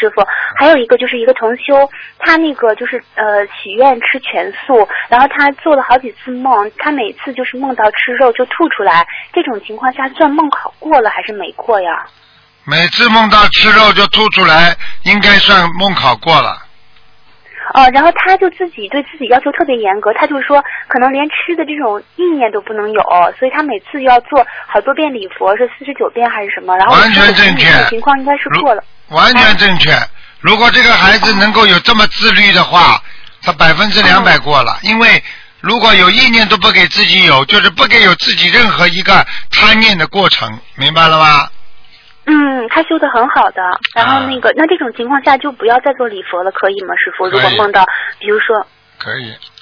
师傅。还有一个就是一个同修，他那个就是许愿吃全素，然后他做了好几次梦，他每次就是梦到吃肉就吐出来，这种情况下算梦考过了还是没过呀？ 每次梦到吃肉就吐出来，应该算梦考过了。 然后他就自己对自己要求特别严格，他就是说可能连吃的这种意念都不能有，所以他每次要做好多遍礼佛，是49遍还是什么？然后完全正确， 情况应该是过了。 完全正确。如果这个孩子能够有这么自律的话，他200%过了。因为如果有意念都不给自己有，就是不给有自己任何一个贪念的过程，明白了吗？ 他修得很好的，然后那这种情况下就不要再做礼佛了，可以吗，师傅？如果梦到，比如说， 可以。